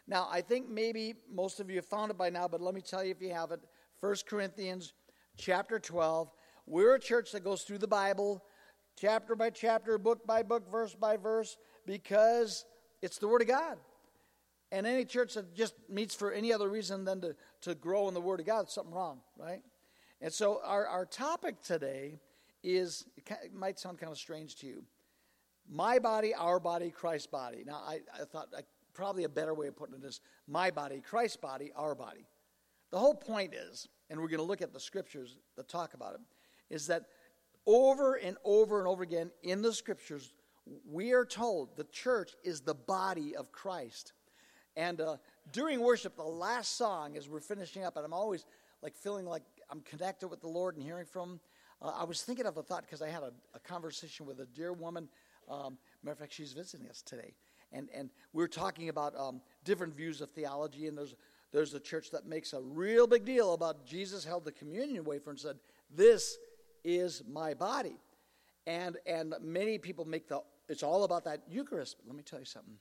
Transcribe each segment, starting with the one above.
Now, I think maybe most of you have found it by now, but let me tell you if you haven't. 1 Corinthians chapter 12. We're a church that goes through the Bible, chapter by chapter, book by book, verse by verse, because it's the Word of God. And any church that just meets for any other reason than to grow in the Word of God, something wrong, right? And so our topic today is, it might sound kind of strange to you, my body, our body, Christ's body. Now, I thought probably a better way of putting it is my body, Christ's body, our body. The whole point is, and we're going to look at the scriptures that talk about it, is that over and over and over again in the scriptures, we are told the church is the body of Christ. And during worship, the last song, as we're finishing up, and I'm always feeling like I'm connected with the Lord and hearing from Him, I was thinking of a thought because I had a conversation with a dear woman. Matter of fact, she's visiting us today. And we were talking about different views of theology, and there's a church that makes a real big deal about Jesus held the communion wafer and said, "This is my body." And many people it's all about that Eucharist. But let me tell you something.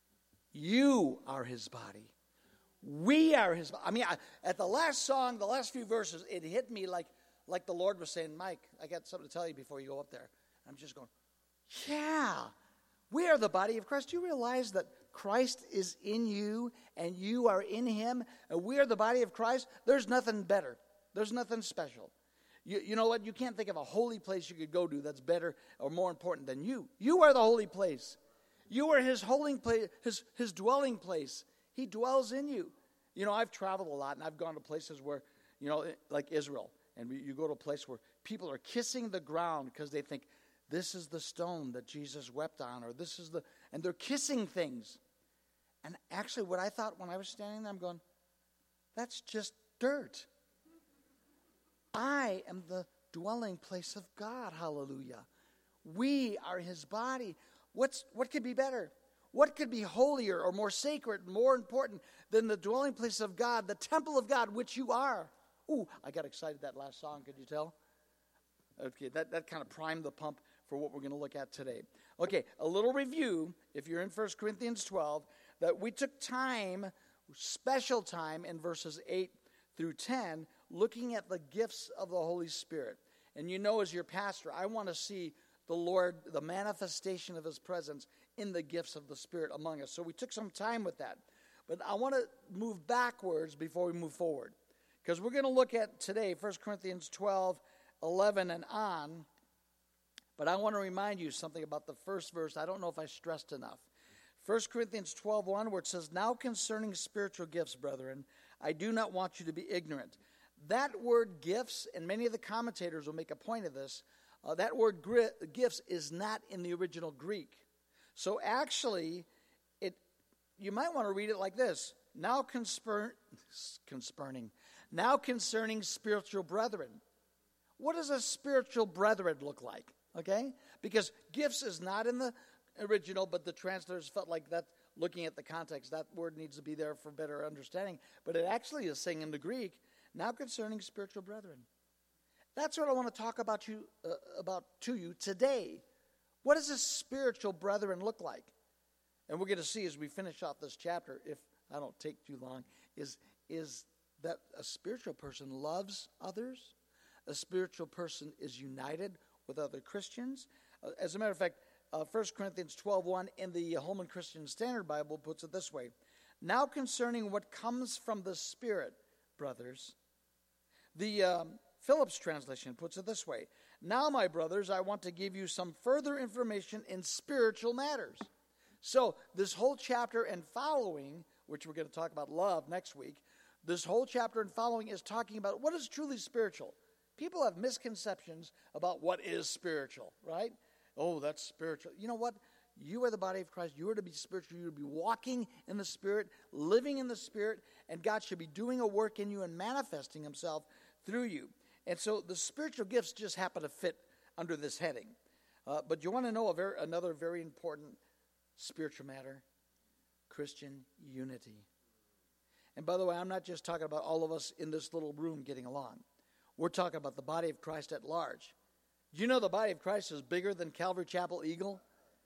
You are His body. We are His body. I mean, at the last song, the last few verses, it hit me like the Lord was saying, "Mike, I got something to tell you before you go up there." I'm just going, yeah. We are the body of Christ. Do you realize that Christ is in you and you are in Him? And we are the body of Christ. There's nothing better. There's nothing special. You know what? You can't think of a holy place you could go to that's better or more important than you. You are the holy place. You are His holy place, His dwelling place. He dwells in you. You know, I've traveled a lot, and I've gone to places where, like Israel, and you go to a place where people are kissing the ground because they think, this is the stone that Jesus wept on, or and they're kissing things. And actually what I thought when I was standing there, I'm going, that's just dirt. I am the dwelling place of God, hallelujah. We are His body. What could be better? What could be holier or more sacred, more important than the dwelling place of God, the temple of God, which you are? Ooh, I got excited that last song, could you tell? Okay, that kind of primed the pump for what we're going to look at today. Okay, a little review, if you're in 1 Corinthians 12, that we took time, special time in verses 8 through 10, looking at the gifts of the Holy Spirit. And you know, as your pastor, I want to see the Lord, the manifestation of His presence in the gifts of the Spirit among us. So we took some time with that. But I want to move backwards before we move forward. Because we're going to look at today, 1 Corinthians 12, 11 and on. But I want to remind you something about the first verse. I don't know if I stressed enough. 1 Corinthians 12:1, where it says, "Now concerning spiritual gifts, brethren, I do not want you to be ignorant." That word gifts, and many of the commentators will make a point of this, that word gifts is not in the original Greek. So actually, you might want to read it like this. Now concerning spiritual brethren. What does a spiritual brethren look like? Okay? Because gifts is not in the original, but the translators felt like that, looking at the context, that word needs to be there for better understanding. But it actually is saying in the Greek, now concerning spiritual brethren. That's what I want to talk about to you today. What does a spiritual brethren look like? And we're going to see as we finish off this chapter, if I don't take too long, is that a spiritual person loves others. A spiritual person is united with other Christians. As a matter of fact, 1 Corinthians 12:1 in the Holman Christian Standard Bible puts it this way. Now concerning what comes from the Spirit, brothers. The Phillips translation puts it this way. Now, my brothers, I want to give you some further information in spiritual matters. So this whole chapter and following, which we're going to talk about love next week, this whole chapter and following is talking about what is truly spiritual. People have misconceptions about what is spiritual, right? Oh, that's spiritual. You know what? You are the body of Christ. You are to be spiritual. You are to be walking in the Spirit, living in the Spirit, and God should be doing a work in you and manifesting Himself through you. And so the spiritual gifts just happen to fit under this heading. But you want to know another very important spiritual matter? Christian unity. And by the way, I'm not just talking about all of us in this little room getting along. We're talking about the body of Christ at large. Do you know the body of Christ is bigger than Calvary Chapel Eagle?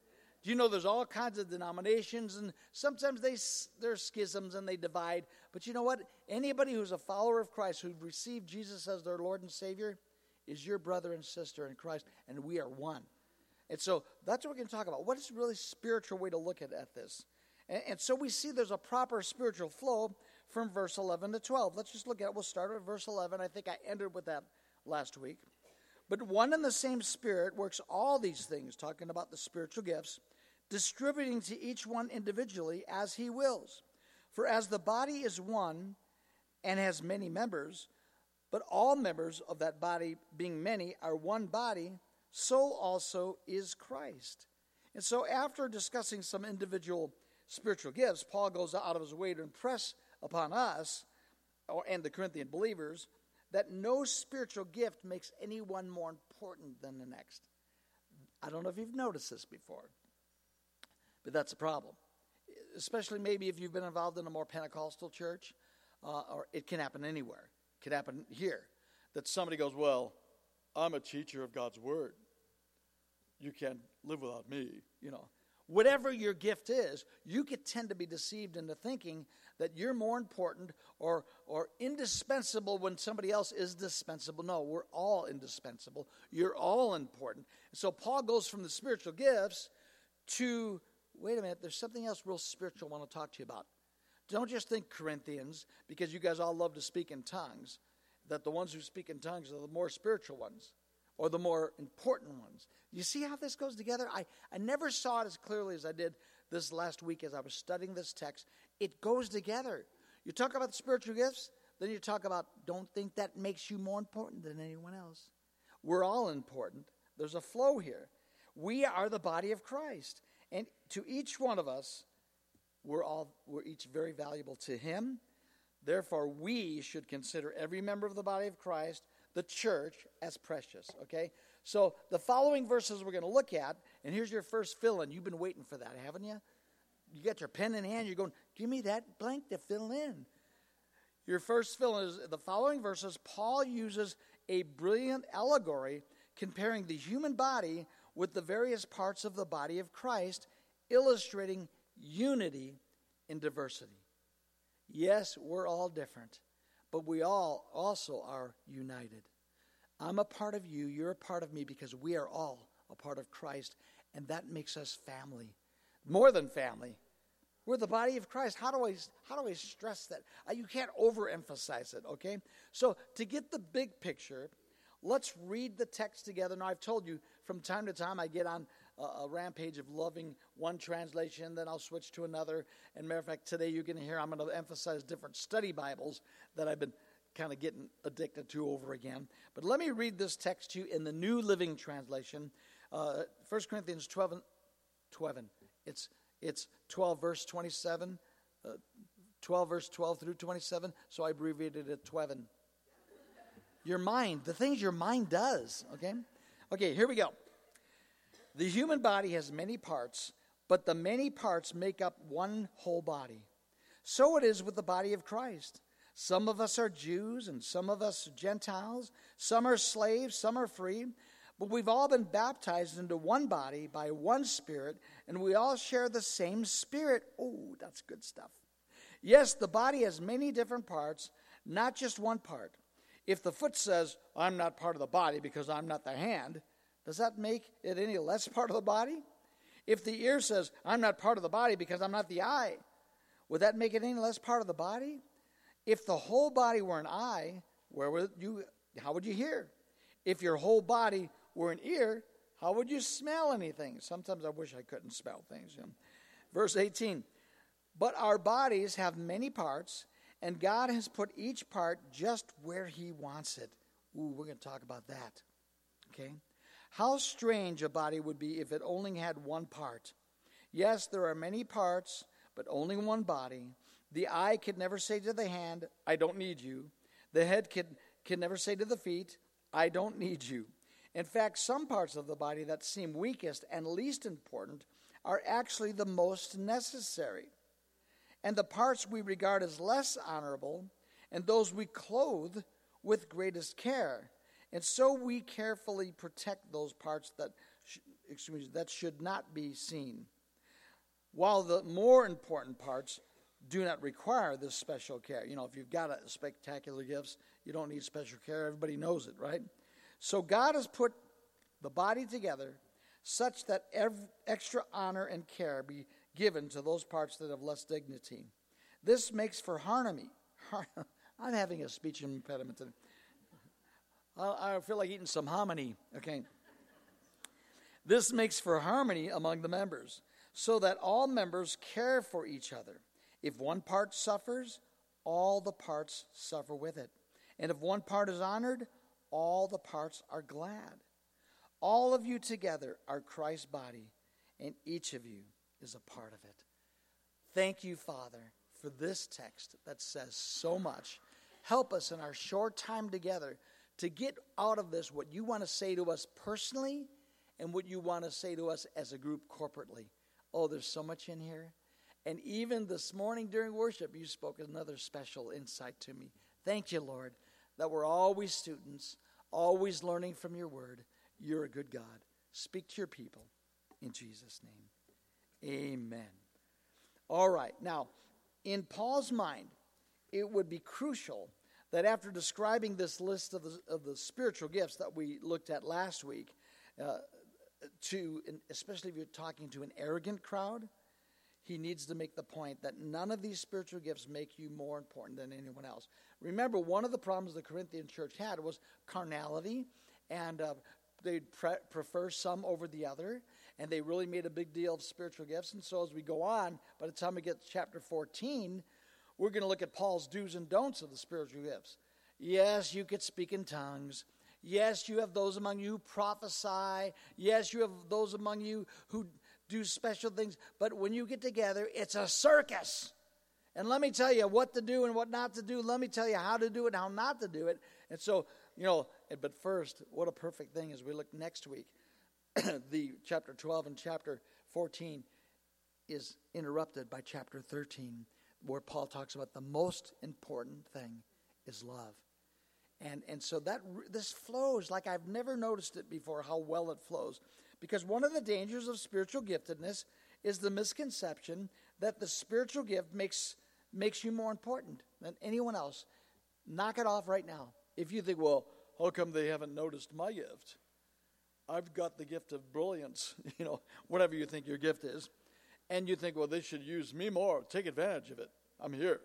Do you know there's all kinds of denominations, and sometimes there's schisms and they divide. But you know what? Anybody who's a follower of Christ, who've received Jesus as their Lord and Savior, is your brother and sister in Christ, and we are one. And so that's what we're going to talk about. What is a really spiritual way to look at this? And so we see there's a proper spiritual flow from verse 11 to 12. Let's just look at it. We'll start with verse 11. I think I ended with that last week. But one and the same Spirit works all these things, talking about the spiritual gifts, distributing to each one individually as he wills. For as the body is one and has many members, but all members of that body, being many, are one body, so also is Christ. And so after discussing some individual spiritual gifts, Paul goes out of his way to impress upon us and the Corinthian believers that no spiritual gift makes anyone more important than the next. I don't know if you've noticed this before, but that's a problem. Especially maybe if you've been involved in a more Pentecostal church, or it can happen anywhere. It can happen here. That somebody goes, well, I'm a teacher of God's word. You can't live without me, you know. Whatever your gift is, you could tend to be deceived into thinking that you're more important or indispensable when somebody else is dispensable. No, we're all indispensable. You're all important. So Paul goes from the spiritual gifts to, wait a minute, there's something else real spiritual I want to talk to you about. Don't just think Corinthians, because you guys all love to speak in tongues, that the ones who speak in tongues are the more spiritual ones or the more important ones. You see how this goes together? I never saw it as clearly as I did this last week as I was studying this text. It goes together. You talk about the spiritual gifts, then you talk about don't think that makes you more important than anyone else. We're all important. There's a flow here. We are the body of Christ. And to each one of us, we're each very valuable to him. Therefore, we should consider every member of the body of Christ, the church, as precious, okay? So the following verses we're going to look at, and here's your first fill-in. You've been waiting for that, haven't you? You got your pen in hand. You're going, give me that blank to fill in. Your first fill-in is the following verses. Paul uses a brilliant allegory comparing the human body with the various parts of the body of Christ, illustrating unity in diversity. Yes, we're all different, but we all also are united. I'm a part of you, you're a part of me, because we are all a part of Christ, and that makes us family. More than family. We're the body of Christ. How do I stress that? You can't overemphasize it, okay? So to get the big picture, let's read the text together. Now, I've told you from time to time I get on a rampage of loving one translation, then I'll switch to another. And matter of fact, today you're going to hear I'm going to emphasize different study Bibles that I've been kind of getting addicted to over again. But let me read this text to you in the New Living Translation. 1 Corinthians 12. It's 12 verse 27. 12 verse 12 through 27. So I abbreviated it 12. Your mind, the things your mind does, okay? Okay, here we go. The human body has many parts, but the many parts make up one whole body. So it is with the body of Christ. Some of us are Jews and some of us Gentiles. Some are slaves, some are free. But we've all been baptized into one body by one Spirit, and we all share the same Spirit. Oh, that's good stuff. Yes, the body has many different parts, not just one part. If the foot says, I'm not part of the body because I'm not the hand, does that make it any less part of the body? If the ear says, I'm not part of the body because I'm not the eye, would that make it any less part of the body? If the whole body were an eye, how would you hear? If your whole body were an ear, how would you smell anything? Sometimes I wish I couldn't smell things. You know? Verse 18, but our bodies have many parts, and God has put each part just where he wants it. Ooh, we're going to talk about that. Okay? How strange a body would be if it only had one part. Yes, there are many parts, but only one body. The eye could never say to the hand, I don't need you. The head can never say to the feet, I don't need you. In fact, some parts of the body that seem weakest and least important are actually the most necessary. And the parts we regard as less honorable and those we clothe with greatest care. And so we carefully protect those parts that should not be seen. while the more important parts do not require this special care. You know, if you've got a spectacular gifts, you don't need special care. Everybody knows it, right? So God has put the body together such that extra honor and care be given to those parts that have less dignity. This makes for harmony. I'm having a speech impediment today. I feel like eating some hominy. Okay. This makes for harmony among the members, so that all members care for each other. If one part suffers, all the parts suffer with it. And if one part is honored, all the parts are glad. All of you together are Christ's body, and each of you is a part of it. Thank you, Father, for this text that says so much. Help us in our short time together to get out of this what you want to say to us personally and what you want to say to us as a group corporately. Oh, there's so much in here. And even this morning during worship, you spoke another special insight to me. Thank you, Lord, that we're always students, always learning from your word. You're a good God. Speak to your people in Jesus' name. Amen. All right. Now, in Paul's mind, it would be crucial that after describing this list of the spiritual gifts that we looked at last week, especially if you're talking to an arrogant crowd, he needs to make the point that none of these spiritual gifts make you more important than anyone else. Remember, one of the problems the Corinthian church had was carnality, and they'd prefer some over the other, and they really made a big deal of spiritual gifts. And so as we go on, by the time we get to chapter 14, we're going to look at Paul's do's and don'ts of the spiritual gifts. Yes, you could speak in tongues. Yes, you have those among you who prophesy. Yes, you have those among you who do special things. But when you get together, it's a circus. And let me tell you what to do and what not to do. Let me tell you how to do it and how not to do it. And so, but first, what a perfect thing as we look next week. The chapter 12 and chapter 14 is interrupted by chapter 13, where Paul talks about the most important thing is love. And so this flows like I've never noticed it before, how well it flows. Because one of the dangers of spiritual giftedness is the misconception that the spiritual gift makes you more important than anyone else. Knock it off right now. If you think, well, how come they haven't noticed my gift? I've got the gift of brilliance, whatever you think your gift is. And you think, well, they should use me more, take advantage of it. I'm here.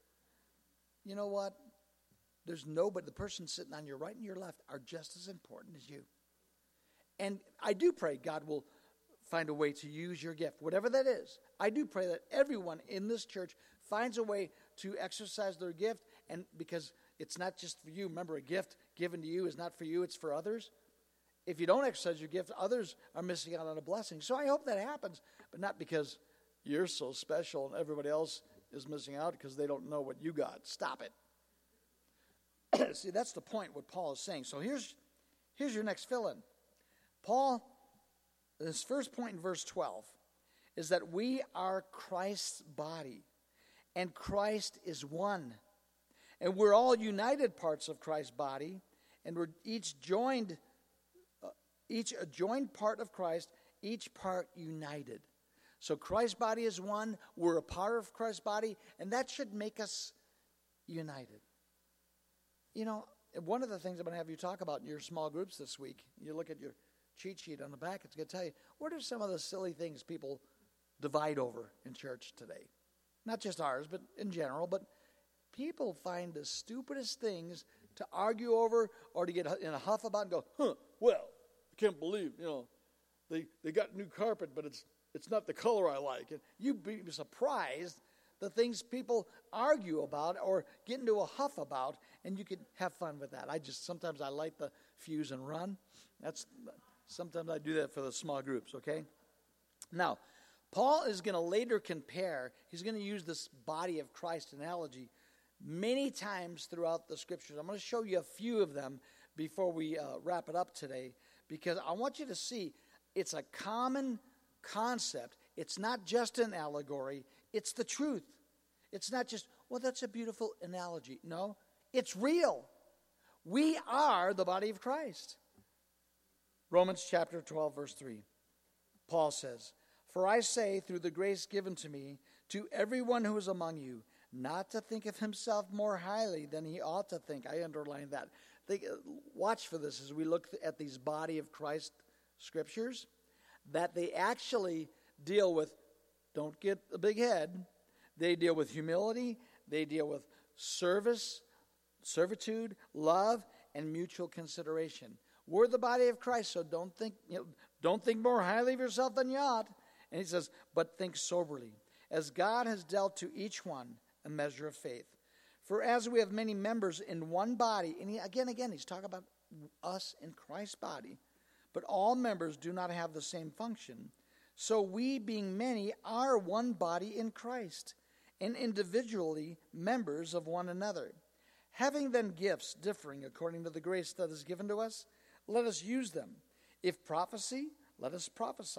You know what? There's nobody, the person sitting on your right and your left are just as important as you. And I do pray God will find a way to use your gift, whatever that is. I do pray that everyone in this church finds a way to exercise their gift, and because it's not just for you. Remember, a gift given to you is not for you, it's for others. If you don't exercise your gift, others are missing out on a blessing. So I hope that happens, but not because you're so special and everybody else is missing out because they don't know what you got. Stop it. See, that's the point, what Paul is saying. So here's your next fill-in. Paul, his first point in verse 12 is that we are Christ's body, and Christ is one. And we're all united parts of Christ's body, and we're each a joined part of Christ, each part united. So Christ's body is one, we're a part of Christ's body, and that should make us united. One of the things I'm going to have you talk about in your small groups this week, you look at your cheat sheet on the back, it's going to tell you, what are some of the silly things people divide over in church today? Not just ours, but in general, but people find the stupidest things to argue over or to get in a huff about and go, well, I can't believe, they got new carpet, but it's not the color I like. And you'd be surprised the things people argue about or get into a huff about, and you can have fun with that. Sometimes I light the fuse and run. Sometimes I do that for the small groups, okay? Now, Paul is going to later compare, he's going to use this body of Christ analogy many times throughout the scriptures. I'm going to show you a few of them before we wrap it up today, because I want you to see it's a common concept. It's not just an allegory, it's the truth. It's not just, well, that's a beautiful analogy. No, it's real. We are the body of Christ. Romans chapter 12, verse 3. Paul says, For I say, through the grace given to me, to everyone who is among you, not to think of himself more highly than he ought to think. I underline that. Watch for this as we look at these body of Christ scriptures, that they actually deal with, don't get a big head, they deal with humility, they deal with service, servitude, love, and mutual consideration. We're the body of Christ, so don't think more highly of yourself than you ought. And he says, but think soberly, as God has dealt to each one a measure of faith. For as we have many members in one body, and again, he's talking about us in Christ's body, but all members do not have the same function. So we, being many, are one body in Christ, and individually members of one another. Having then gifts differing according to the grace that is given to us, let us use them. If prophecy, let us prophesy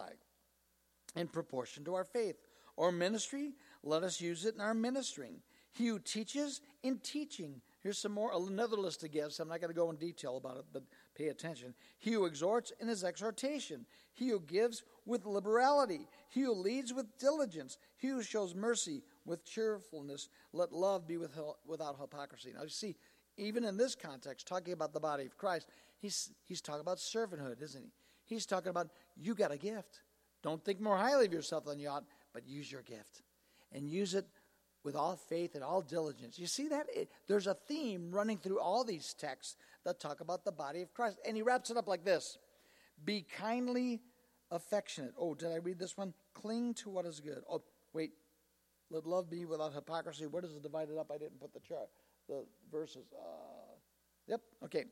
in proportion to our faith. Or ministry, let us use it in our ministering. He who teaches, in teaching. Here's another list of gifts. I'm not going to go in detail about it, but pay attention. He who exhorts, in his exhortation. He who gives, with liberality. He who leads, with diligence. He who shows mercy, with cheerfulness. Let love be without hypocrisy. Now you see, even in this context, talking about the body of Christ, he's talking about servanthood, isn't he? He's talking about, you got a gift. Don't think more highly of yourself than you ought, but use your gift. And use it with all faith and all diligence. You see that? There's a theme running through all these texts that talk about the body of Christ. And he wraps it up like this. Be kindly affectionate. Oh, did I read this one? Cling to what is good. Oh, wait. Let love be without hypocrisy. Where does it divide it up? I didn't put the verses. Yep, okay.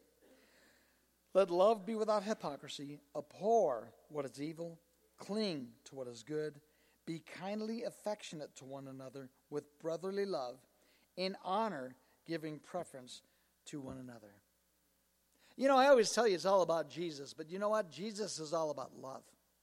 Let love be without hypocrisy. Abhor what is evil. Cling to what is good. Be kindly affectionate to one another with brotherly love, in honor, giving preference to one another. You know, I always tell you it's all about Jesus, but you know what? Jesus is all about love.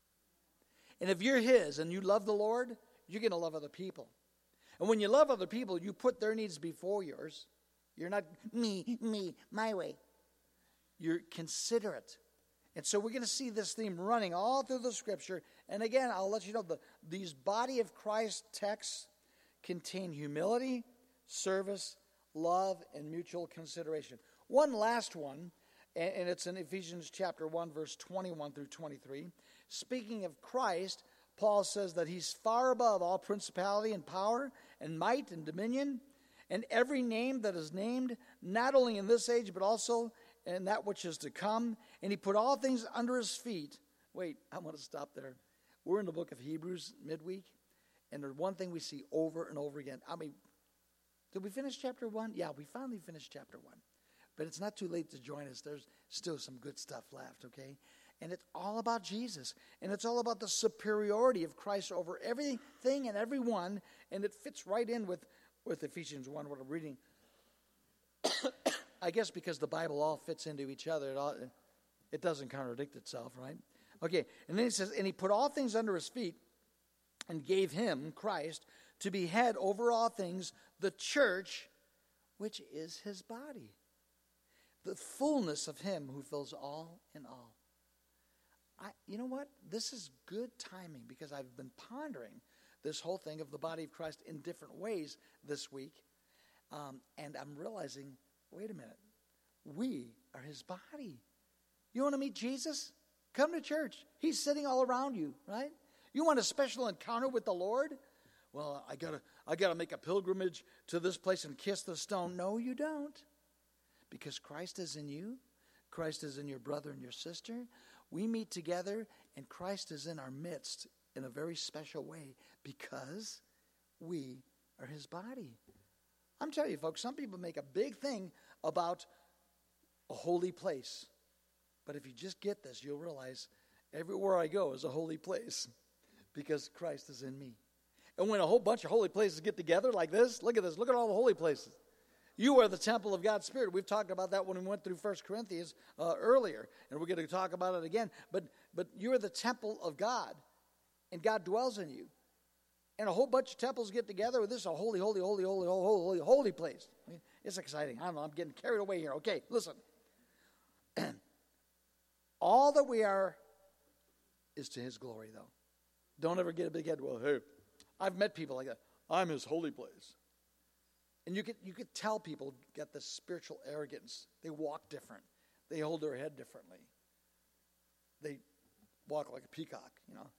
And if you're his and you love the Lord, you're going to love other people. And when you love other people, you put their needs before yours. You're not me, my way. You're considerate. And so we're going to see this theme running all through the scripture. And again, I'll let you know, these body of Christ texts contain humility, service, love, and mutual consideration. One last one, and it's in Ephesians chapter 1, verse 21 through 23. Speaking of Christ, Paul says that he's far above all principality and power and might and dominion, and every name that is named, not only in this age, but also in that which is to come. And he put all things under his feet. Wait, I want to stop there. We're in the book of Hebrews midweek, and there's one thing we see over and over again. I mean, did we finish chapter 1? Yeah, we finally finished chapter 1. But it's not too late to join us. There's still some good stuff left, okay? And it's all about Jesus. And it's all about the superiority of Christ over everything and everyone. And it fits right in with Ephesians 1, what I'm reading. I guess because the Bible all fits into each other. It doesn't contradict itself, right? Okay, and then he says, and he put all things under his feet and gave him, Christ, to be head over all things, the church, which is his body. The fullness of him who fills all in all. You know what? This is good timing because I've been pondering this whole thing of the body of Christ in different ways this week. And I'm realizing, wait a minute. We are his body. You want to meet Jesus? Come to church. He's sitting all around you, right? You want a special encounter with the Lord? Well, I gotta make a pilgrimage to this place and kiss the stone. No, you don't. Because Christ is in you. Christ is in your brother and your sister. We meet together, and Christ is in our midst in a very special way because we are his body. I'm telling you, folks, some people make a big thing about a holy place. But if you just get this, you'll realize everywhere I go is a holy place because Christ is in me. And when a whole bunch of holy places get together like this, look at this. Look at all the holy places. You are the temple of God's Spirit. We've talked about that when we went through 1 Corinthians earlier, and we're going to talk about it again. But you are the temple of God, and God dwells in you. And a whole bunch of temples get together. This is a holy, holy, holy, holy, holy, holy, holy place. I mean, it's exciting. I don't know. I'm getting carried away here. Okay, listen. All that we are is to his glory, though. Don't ever get a big head. Well, hey, I've met people like that. I'm his holy place. And you could tell people get this spiritual arrogance. They walk different. They hold their head differently. They walk like a peacock,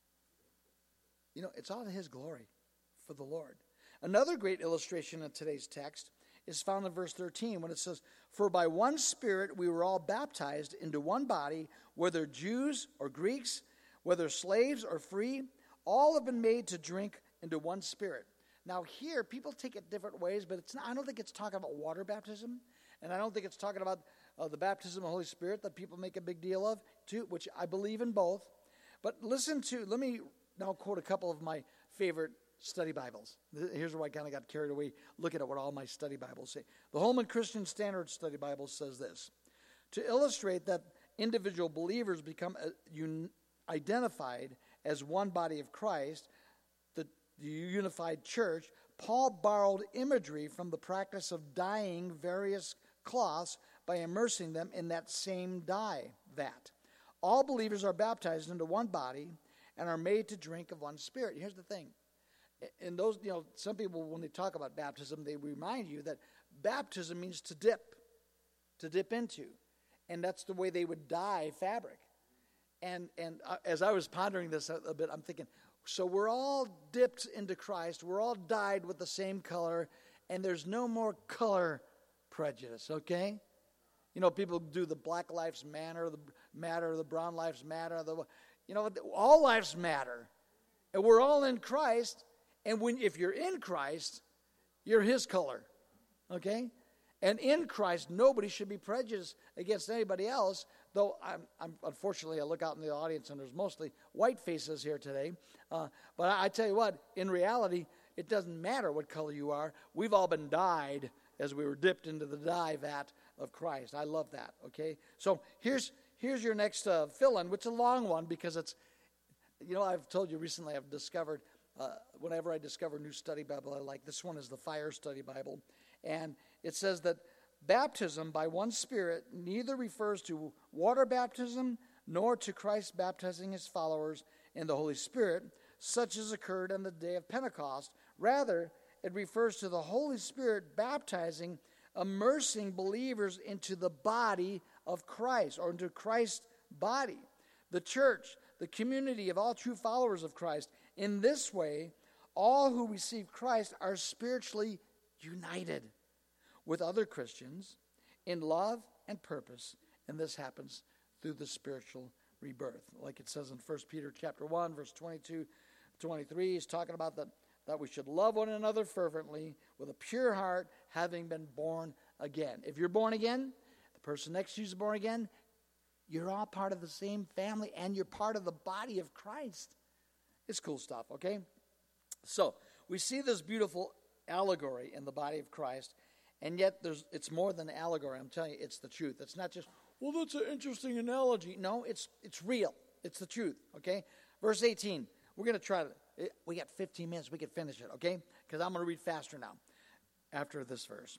it's all to his glory for the Lord. Another great illustration in today's text is found in verse 13 when it says, "For by one Spirit we were all baptized into one body, whether Jews or Greeks, whether slaves or free, all have been made to drink into one Spirit." Now here, people take it different ways, but I don't think it's talking about water baptism, and I don't think it's talking about the baptism of the Holy Spirit that people make a big deal of, too, which I believe in both. But let me now quote a couple of my favorite study Bibles. Here's where I kind of got carried away looking at what all my study Bibles say. The Holman Christian Standard Study Bible says this: to illustrate that individual believers become identified as one body of Christ, the unified church, Paul borrowed imagery from the practice of dyeing various cloths by immersing them in that same dye vat. All believers are baptized into one body and are made to drink of one Spirit. Here's the thing. In those, some people, when they talk about baptism, they remind you that baptism means to dip into. And that's the way they would dye fabric. And as I was pondering this a bit, I'm thinking, so we're all dipped into Christ. We're all dyed with the same color, and there's no more color prejudice, okay? People do the Black Lives Matter, the Brown Lives Matter, all lives matter. And we're all in Christ, and if you're in Christ, you're his color, okay? And in Christ, nobody should be prejudiced against anybody else, though unfortunately, I look out in the audience, and there's mostly white faces here today. But I tell you what, in reality, it doesn't matter what color you are. We've all been dyed as we were dipped into the dye vat of Christ. I love that, okay? So here's your next fill-in, which is a long one because it's, I've told you recently I've discovered, whenever I discover a new study Bible I like, this one is the Fire Study Bible. And it says that baptism by one Spirit neither refers to water baptism nor to Christ baptizing his followers in the Holy Spirit, such as occurred on the day of Pentecost. Rather, it refers to the Holy Spirit baptizing, immersing believers into the body of Christ, or into Christ's body. The church, the community of all true followers of Christ. In this way, all who receive Christ are spiritually united with other Christians in love and purpose, and this happens through the spiritual rebirth. Like it says in 1 Peter chapter 1, verse 22, 23, he's talking about that we should love one another fervently with a pure heart, having been born again. If you're born again, the person next to you is born again, you're all part of the same family, and you're part of the body of Christ. It's cool stuff, okay? So, we see this beautiful allegory in the body of Christ, and yet it's more than an allegory. I'm telling you, it's the truth. It's not just, well, that's an interesting analogy. No, it's real. It's the truth, okay? Verse 18, we're going to try to, we got 15 minutes. We can finish it, okay? Because I'm going to read faster now after this verse.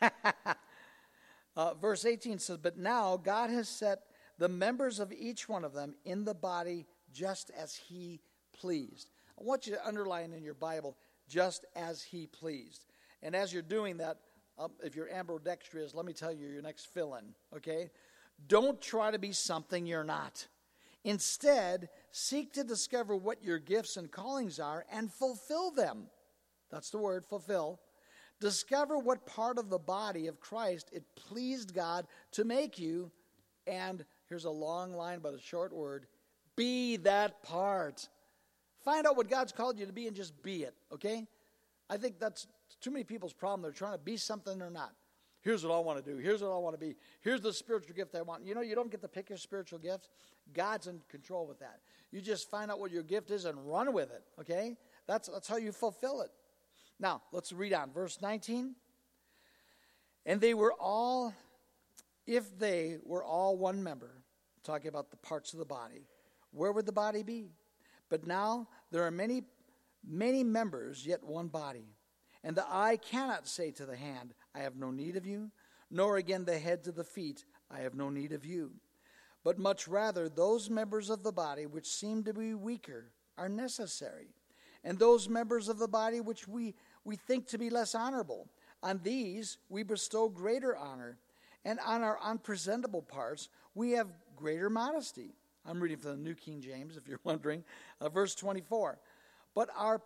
Verse 18 says, "But now God has set the members of each one of them in the body just as he pleased." I want you to underline in your Bible, just as he pleased. And as you're doing that, if you're ambidextrous, let me tell you your next fill-in, okay? Don't try to be something you're not. Instead, seek to discover what your gifts and callings are and fulfill them. That's the word, fulfill. Discover what part of the body of Christ it pleased God to make you, and here's a long line but a short word, be that part. Find out what God's called you to be and just be it, okay? I think that's too many people's problem. They're trying to be something they're not. Here's what I want to do. Here's what I want to be. Here's the spiritual gift I want. You don't get to pick your spiritual gift. God's in control with that. You just find out what your gift is and run with it, okay? That's how you fulfill it. Now, let's read on. Verse 19. "And they were all, if they were all one member," talking about the parts of the body, "where would the body be? But now there are many, many members, yet one body. And the eye cannot say to the hand, I have no need of you, nor again the head to the feet, I have no need of you. But much rather those members of the body which seem to be weaker are necessary. And those members of the body which we think to be less honorable, on these we bestow greater honor. And on our unpresentable parts, we have greater modesty. I'm reading from the New King James, if you're wondering. Verse 24. But our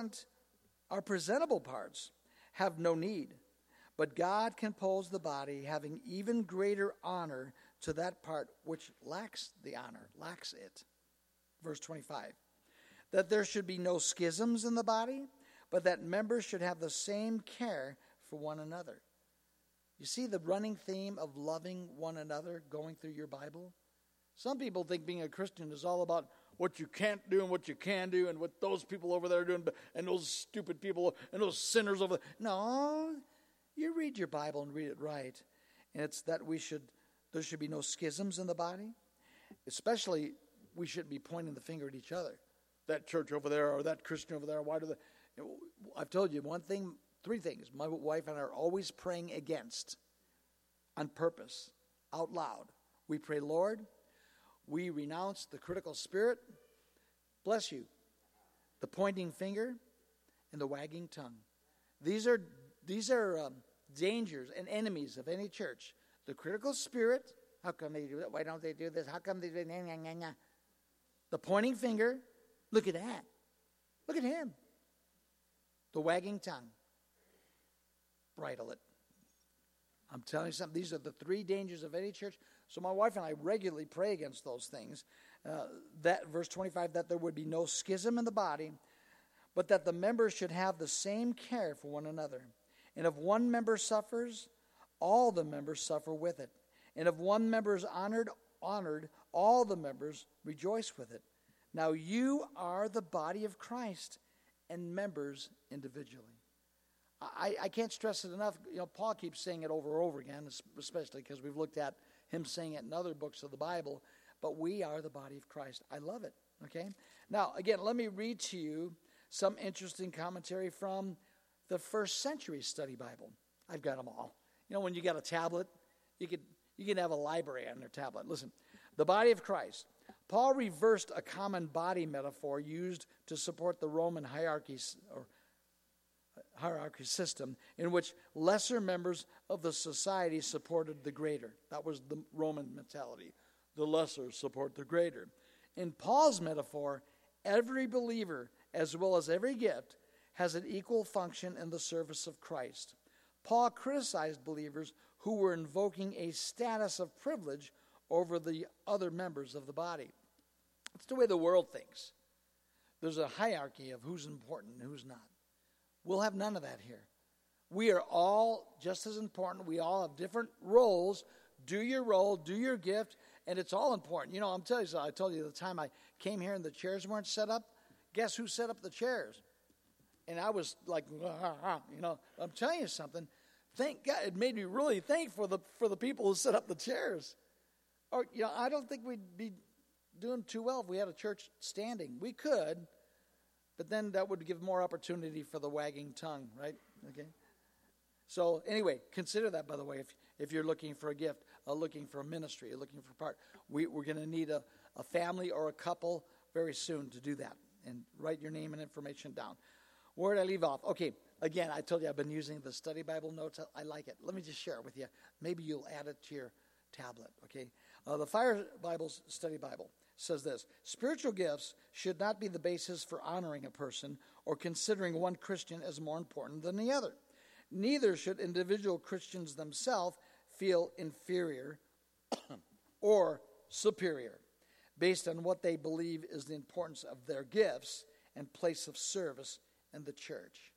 presentable parts have no need. But God composes the body, having even greater honor to that part which lacks the honor, lacks it. Verse 25. That there should be no schisms in the body, but that members should have the same care for one another. You see the running theme of loving one another going through your Bible? Some people think being a Christian is all about what you can't do and what you can do and what those people over there are doing and those stupid people and those sinners over there. No, you read your Bible and read it right. And it's that there should be no schisms in the body. Especially, we shouldn't be pointing the finger at each other. That church over there or that Christian over there, why do they? I've told you three things my wife and I are always praying against on purpose, out loud. We pray, Lord, we renounce the critical spirit, bless you, the pointing finger, and the wagging tongue. These are dangers and enemies of any church. The critical spirit, how come they do that? Why don't they do this? How come they do that? The pointing finger, look at that. Look at him. The wagging tongue. Bridle it. I'm telling you something. These are the three dangers of any church. So my wife and I regularly pray against those things. That verse 25, that there would be no schism in the body, but that the members should have the same care for one another. And if one member suffers, all the members suffer with it. And if one member is honored, all the members rejoice with it. Now you are the body of Christ and members individually. I can't stress it enough. Paul keeps saying it over and over again, especially because we've looked at him saying it in other books of the Bible. But we are the body of Christ. I love it. Okay? Now, again, let me read to you some interesting commentary from the first century study Bible. I've got them all. When you got a tablet, you can have a library on your tablet. Listen, the body of Christ. Paul reversed a common body metaphor used to support the Roman hierarchy system in which lesser members of the society supported the greater. That was the Roman mentality. The lesser support the greater. In Paul's metaphor, every believer, as well as every gift, has an equal function in the service of Christ. Paul criticized believers who were invoking a status of privilege over the other members of the body. It's the way the world thinks. There's a hierarchy of who's important and who's not. We'll have none of that here. We are all just as important. We all have different roles. Do your role, do your gift, and it's all important. I'm telling you, I told you the time I came here and the chairs weren't set up. Guess who set up the chairs? And I was like, I'm telling you something. Thank God, it made me really thankful for the people who set up the chairs. Or I don't think we'd be doing too well if we had a church standing. We could. But then that would give more opportunity for the wagging tongue, right? Okay. So anyway, consider that, by the way, if you're looking for a gift, looking for a ministry, looking for a part. We're going to need a family or a couple very soon to do that. And write your name and information down. Where did I leave off? Okay, again, I told you I've been using the study Bible notes. I like it. Let me just share it with you. Maybe you'll add it to your tablet, okay? The Fire Bible's study Bible says this: spiritual gifts should not be the basis for honoring a person or considering one Christian as more important than the other. Neither should individual Christians themselves feel inferior or superior based on what they believe is the importance of their gifts and place of service in the church.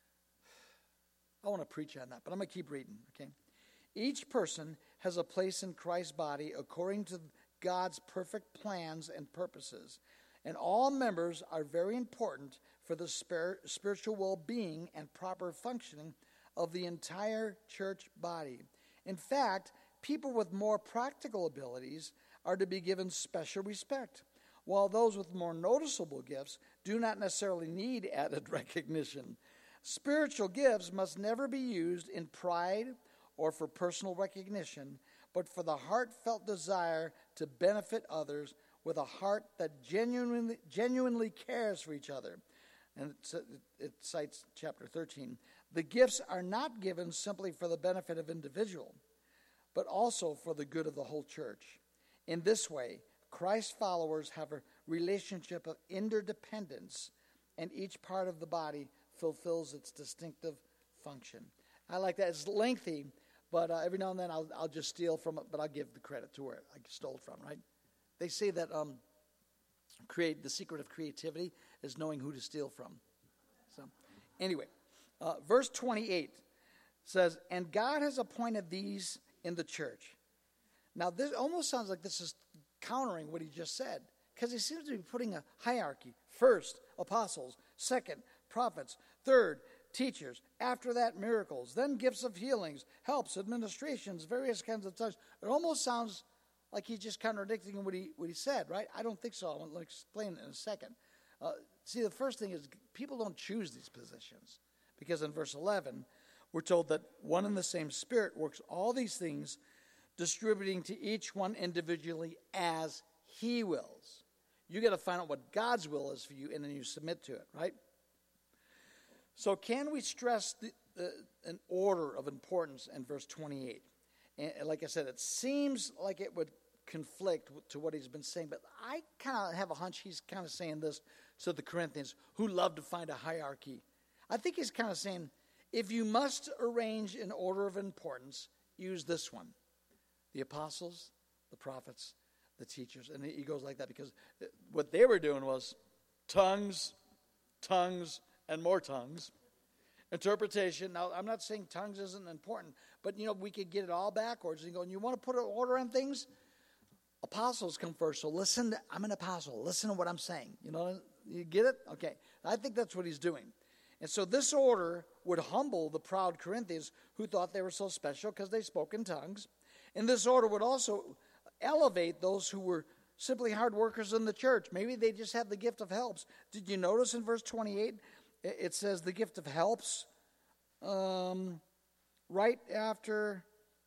I want to preach on that, but I'm going to keep reading, okay? Each person has a place in Christ's body according to God's perfect plans and purposes. And all members are very important for the spiritual well-being and proper functioning of the entire church body. In fact, people with more practical abilities are to be given special respect, while those with more noticeable gifts do not necessarily need added recognition. Spiritual gifts must never be used in pride or for personal recognition, but for the heartfelt desire to benefit others with a heart that genuinely cares for each other. And it cites chapter 13. The gifts are not given simply for the benefit of individual, but also for the good of the whole church. In this way, Christ's followers have a relationship of interdependence, and each part of the body fulfills its distinctive function. I like that. It's lengthy, but every now and then I'll just steal from it, but I'll give the credit to where I stole it from, right? They say that the secret of creativity is knowing who to steal from. So, anyway, verse 28 says, "And God has appointed these in the church." Now, this almost sounds like this is countering what he just said, because he seems to be putting a hierarchy. First, apostles. Second, prophets. Third, teachers. After that, miracles. Then gifts of healings, helps, administrations, various kinds of tongues. It almost sounds like he's just contradicting what he said, right? I don't think so. I'll explain it in a second. See, the first thing is people don't choose these positions, because in verse 11, we're told that one and the same Spirit works all these things, distributing to each one individually as he wills. You got to find out what God's will is for you, and then you submit to it, right? So can we stress an order of importance in verse 28? And like I said, it seems like it would conflict to what he's been saying, but I kind of have a hunch he's kind of saying this to the Corinthians, who love to find a hierarchy. I think he's kind of saying, if you must arrange an order of importance, use this one: the apostles, the prophets, the teachers. And he goes like that because what they were doing was tongues, and more tongues. Interpretation. Now, I'm not saying tongues isn't important, but, we could get it all backwards and go, and you want to put an order on things? Apostles come first, so listen. I'm an apostle. Listen to what I'm saying. You get it? Okay. I think that's what he's doing. And so this order would humble the proud Corinthians who thought they were so special because they spoke in tongues. And this order would also elevate those who were simply hard workers in the church. Maybe they just had the gift of helps. Did you notice in verse 28, it says the gift of helps right after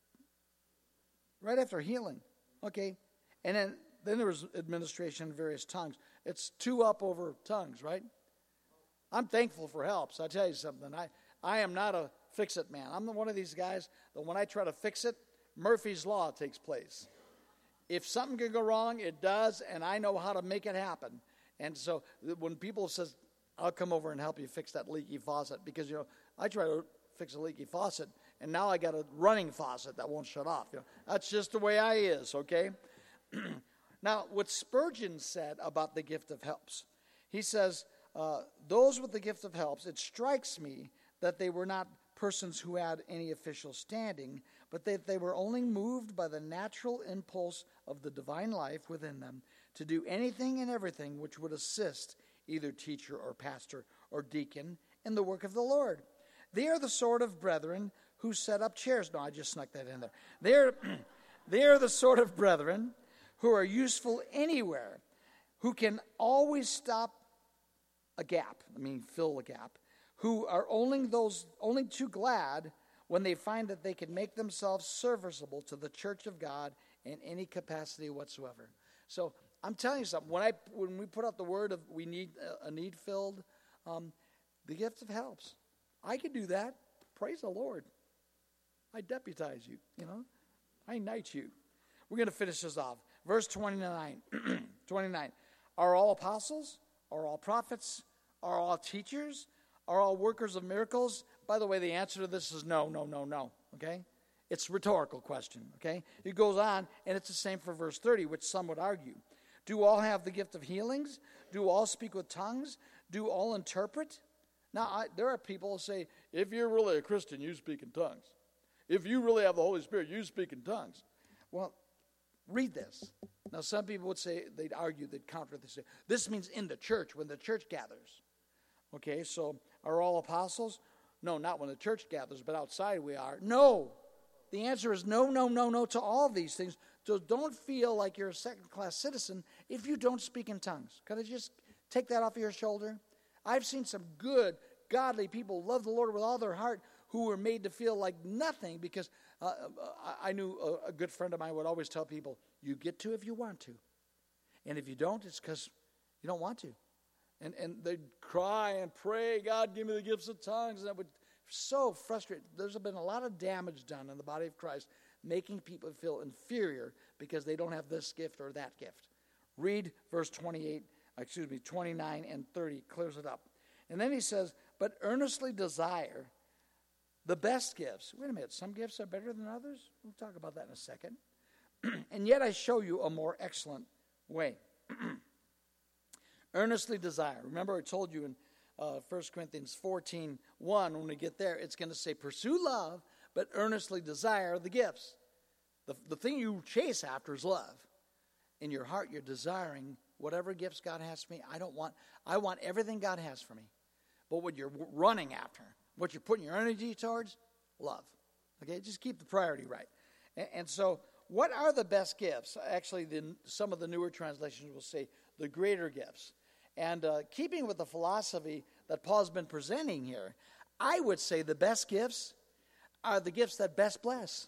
healing. Okay. And then there was administration in various tongues. It's 2 up over tongues, right? I'm thankful for helps. I'll tell you something. I am not a fix-it man. I'm one of these guys that when I try to fix it, Murphy's Law takes place. If something can go wrong, it does, and I know how to make it happen. And so when people says, I'll come over and help you fix that leaky faucet, because, I try to fix a leaky faucet, and now I got a running faucet that won't shut off. That's just the way I is, okay? Now, what Spurgeon said about the gift of helps, he says, those with the gift of helps, it strikes me that they were not persons who had any official standing, but that they were only moved by the natural impulse of the divine life within them to do anything and everything which would assist either teacher or pastor or deacon in the work of the Lord. They are the sort of brethren who set up chairs. No, I just snuck that in there. They are the sort of brethren who are useful anywhere, who can always stop a gap, fill a gap, who are only too glad when they find that they can make themselves serviceable to the church of God in any capacity whatsoever. So I'm telling you something. When we put out the word of we need a need filled, the gift of helps. I could do that. Praise the Lord. I deputize you. I knight you. We're going to finish this off. Verse 29. 29. Are all apostles? Are all prophets? Are all teachers? Are all workers of miracles? By the way, the answer to this is no, okay? It's a rhetorical question, okay? It goes on, and it's the same for verse 30, which some would argue. Do all have the gift of healings? Do all speak with tongues? Do all interpret? Now, there are people who say, if you're really a Christian, you speak in tongues. If you really have the Holy Spirit, you speak in tongues. Well, read this. Now, some people would say, they'd argue, they'd counter it. They say, this means in the church, when the church gathers. Okay, so are all apostles? No, not when the church gathers, but outside we are. No. The answer is no to all these things. So don't feel like you're a second-class citizen if you don't speak in tongues. Can I just take that off of your shoulder? I've seen some good, godly people love the Lord with all their heart who were made to feel like nothing because I knew a good friend of mine would always tell people, you get to if you want to. And if you don't, it's because you don't want to. And they'd cry and pray, God, give me the gifts of tongues. And that would so frustrate. There's been a lot of damage done in the body of Christ, making people feel inferior because they don't have this gift or that gift. Read verse 29 and 30, clears it up. And then he says, but earnestly desire the best gifts. Wait a minute, some gifts are better than others? We'll talk about that in a second. And yet I show you a more excellent way. Earnestly desire. Remember I told you in 1 Corinthians 14:1, when we get there, it's going to say, pursue love, but earnestly desire the gifts. The thing you chase after is love. In your heart, you're desiring whatever gifts God has for me. I want everything God has for me. But what you're running after, what you're putting your energy towards, love. Okay, just keep the priority right. And so, what are the best gifts? Actually, some of the newer translations will say the greater gifts. And keeping with the philosophy that Paul's been presenting here, I would say the best gifts are the gifts that best bless.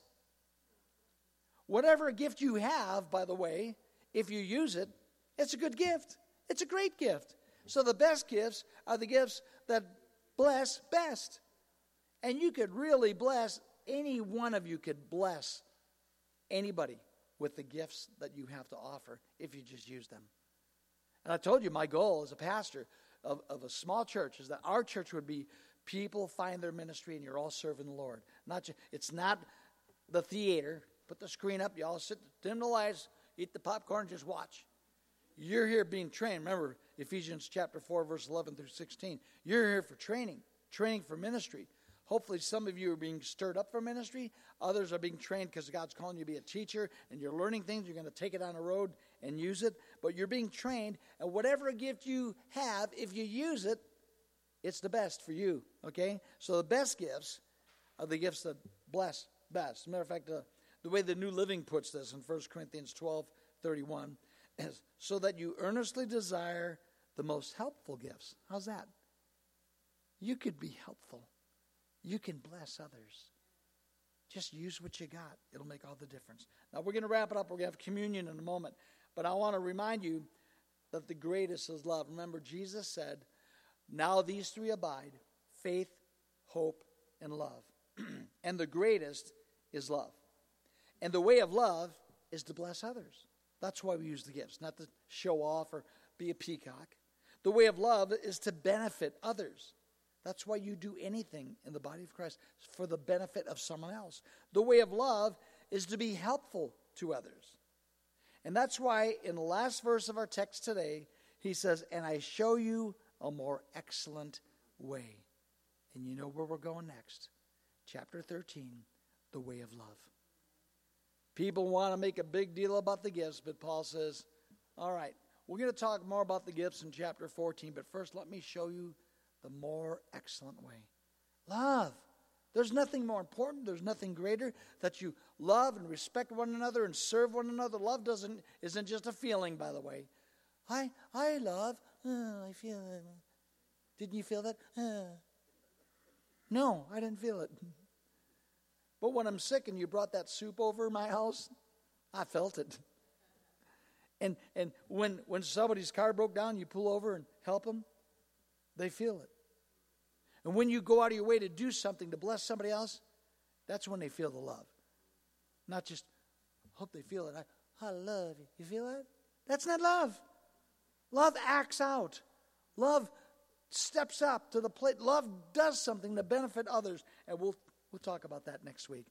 Whatever gift you have, by the way, if you use it, it's a good gift. It's a great gift. So the best gifts are the gifts that bless best. And you could really bless, any one of you could bless anybody with the gifts that you have to offer if you just use them. And I told you my goal as a pastor of a small church is that our church would be people find their ministry and you're all serving the Lord. It's not the theater. Put the screen up. You all sit, dim the lights, eat the popcorn, just watch. You're here being trained. Remember Ephesians chapter 4, verse 11 through 16. You're here for training for ministry. Hopefully some of you are being stirred up for ministry. Others are being trained because God's calling you to be a teacher and you're learning things. You're going to take it on the road and use it. But you're being trained, and whatever gift you have, if you use it, it's the best for you, okay? So the best gifts are the gifts that bless best. As a matter of fact, the way the New Living puts this in 1 Corinthians 12:31 is, so that you earnestly desire the most helpful gifts. How's that? You could be helpful. You can bless others. Just use what you got. It'll make all the difference. Now, we're going to wrap it up. We're going to have communion in a moment. But I want to remind you that the greatest is love. Remember, Jesus said, now these three abide, faith, hope, and love. And the greatest is love. And the way of love is to bless others. That's why we use the gifts, not to show off or be a peacock. The way of love is to benefit others. That's why you do anything in the body of Christ, for the benefit of someone else. The way of love is to be helpful to others. And that's why in the last verse of our text today, he says, and I show you a more excellent way. And you know where we're going next. Chapter 13, the way of love. People want to make a big deal about the gifts, but Paul says, all right, we're going to talk more about the gifts in chapter 14, but first let me show you the more excellent way. Love. There's nothing more important. There's nothing greater that you love and respect one another and serve one another. Love isn't just a feeling, by the way. I love. I feel it. Didn't you feel that? No, I didn't feel it. But when I'm sick and you brought that soup over my house, I felt it. And when somebody's car broke down, you pull over and help them, they feel it. And when you go out of your way to do something to bless somebody else, that's when they feel the love. Not just, hope they feel it. I love you. You feel that? That's not love. Love acts out. Love steps up to the plate. Love does something to benefit others. And we'll talk about that next week.